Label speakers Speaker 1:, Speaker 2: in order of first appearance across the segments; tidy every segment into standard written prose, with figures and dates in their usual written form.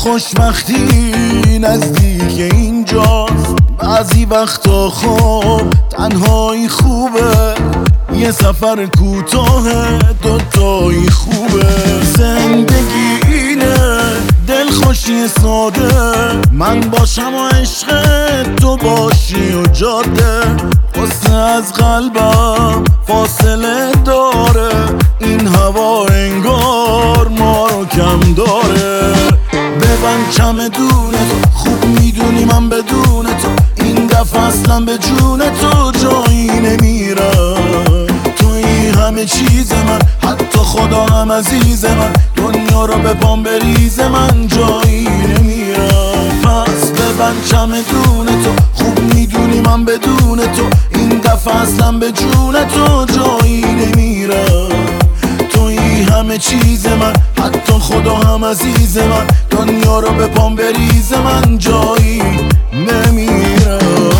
Speaker 1: خوشبختی نزدیک اینجاست. بعضی وقتا خب تنهایی خوبه، یه سفر کوتاه دوتایی خوبه. زندگی اینه دلخوشی ساده، من باشم و عشق تو باشی و جاده. قصه از قلبم فاصله داره، این هوا انگار ما رو کم داره. ببند چمدون تو، خوب میدونی من بدون تو این دفعه اصلا به جون تو جایی نمیرم. توی همه چیز من، حتی خدا هم عزیز من، دنیا رو به پام بریزه من جایی نمیرم. پس ببند چمدون تو، خوب میدونی من بدون تو این دفعه اصلا به جون تو جایی نمیرم. توی همه چیز من، حتی خدا هم عزیز من، دنیا رو به پام بریزه من جایی نمیرم.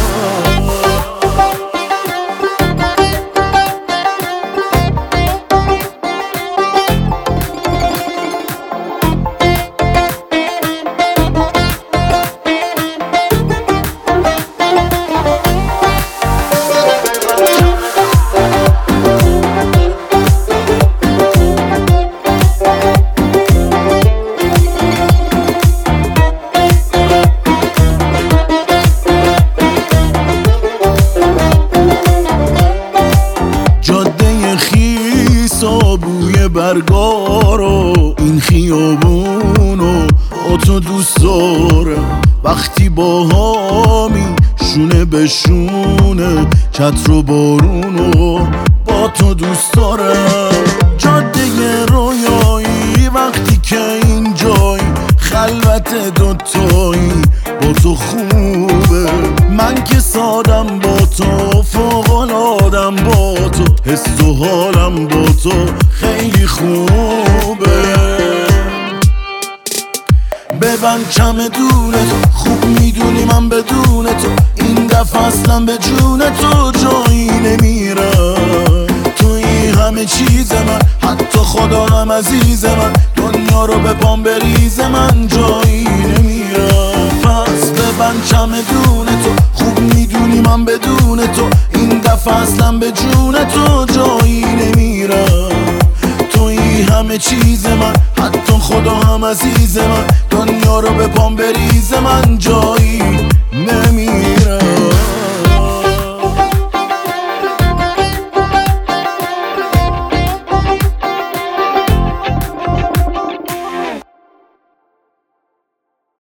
Speaker 1: بوی برگارو این خیابونو با تو دوست دارم. وقتی با هامی شونه به شونه، چتر و بارونو با تو دوست دارم. جاده رویایی وقتی که اینجایی، خلوت دوتایی با تو خوبه. من که سادم با تو، فوق‌العاده‌ام با تو، حس و حالم با تو خیلی خوبه. ببند چمدون تو، خوب میدونی من بدون تو این دفعه اصلا به جون تو جایی نمیرم. توی همه چیز من، حتی خدا هم عزیز من، دنیا رو به پام بریزه من جایی نمیرم. پس ببند چمدون تو، خوب میدونی من بدون تو این دفعه اصلا به جون تو جایی نمیرم. توی همه چیز من، حتی خدا هم عزیز من، دنیا رو به پام بریزه من جایی